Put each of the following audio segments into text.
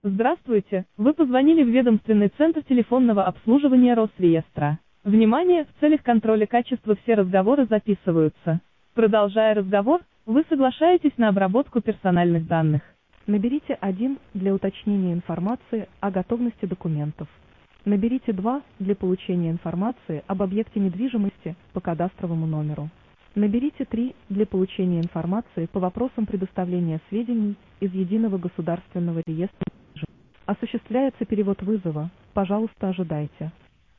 Здравствуйте, вы позвонили в ведомственный центр телефонного обслуживания Росреестра. Внимание, в целях контроля качества все разговоры записываются. Продолжая разговор, вы соглашаетесь на обработку персональных данных. Наберите 1 для уточнения информации о готовности документов. Наберите 2 для получения информации об объекте недвижимости по кадастровому номеру. Наберите 3 для получения информации по вопросам предоставления сведений из Единого государственного реестра. Осуществляется перевод вызова. Пожалуйста, ожидайте.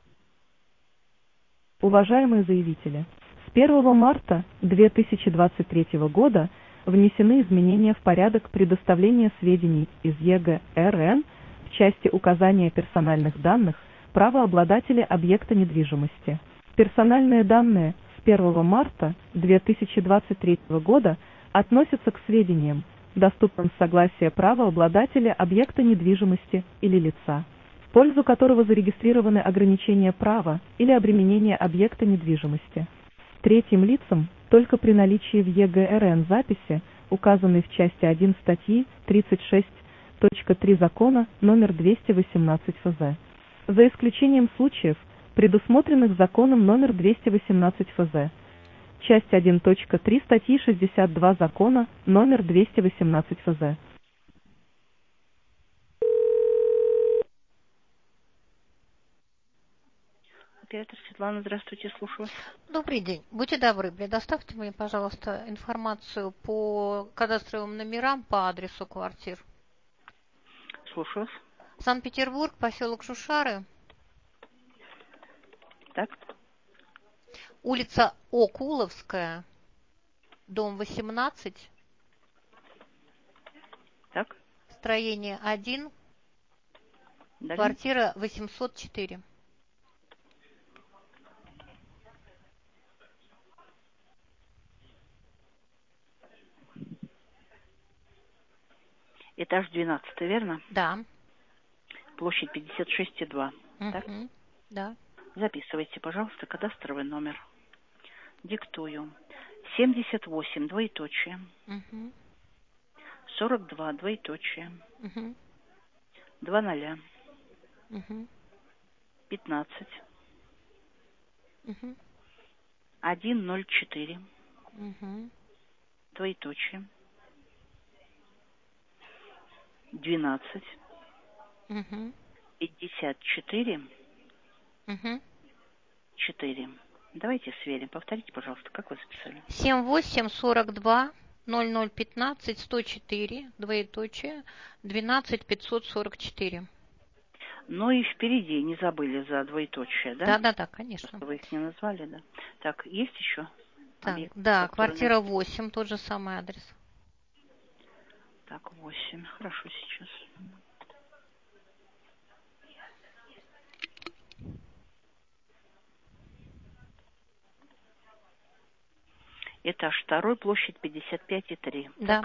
Уважаемые заявители, с 1 марта 2023 года внесены изменения в порядок предоставления сведений из ЕГРН в части указания персональных данных правообладателя объекта недвижимости. Персональные данные с 1 марта 2023 года относятся к сведениям, доступным с согласия правообладателя объекта недвижимости или лица, в пользу которого зарегистрированы ограничения права или обременения объекта недвижимости. Третьим лицам только при наличии в ЕГРН записи, указанной в части 1 статьи 36.3 закона номер 218 ФЗ. За исключением случаев, предусмотренных законом номер 218 ФЗ. Часть 1.3 статьи 62 закона номер 218 ФЗ. Оператор Светлана, здравствуйте, слушаю вас. Добрый день. Будьте добры, предоставьте мне, пожалуйста, информацию по кадастровым номерам по адресу квартир. Слушаю вас. Санкт-Петербург, поселок Шушары, Так, улица Окуловская, дом 18, так, строение 1, далее. квартира 804. Этаж 12, верно? Да. Площадь 56,2. Так? Да. Записывайте, пожалуйста, кадастровый номер. Диктую. 78, двоеточие. 42, двоеточие. 20. 15. 104. Двоеточие. 12. 54. 4. Давайте сверим. Повторите, пожалуйста, как вы записали. 78 42 00 15 104 двоеточие 12 544. Ну и впереди не забыли за двоеточие, да? Да, конечно. Вы их не назвали, да? Так, есть еще? Так, объект, да, который квартира 8, тот же самый адрес. Так, 8. Хорошо, сейчас. Этаж 2, площадь 55,3. Да. Так?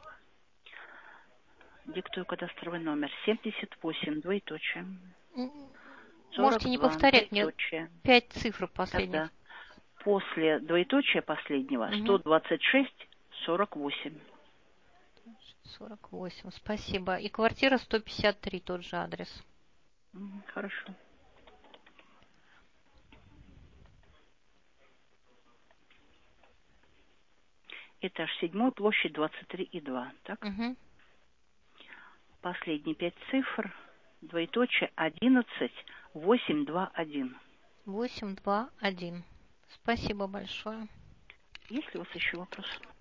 Диктую кадастровый номер. 78, двоеточие. Можете не 42, повторять мне двоеточие. 5 цифр последних. Тогда после двоеточия последнего 126, 48. 48, спасибо. И квартира 153, тот же адрес. Хорошо. Этаж 7, площадь 23,2. Так? Последние 5 цифр, двоеточие 11, 821. 821. Спасибо большое. Есть ли у вас еще вопросы?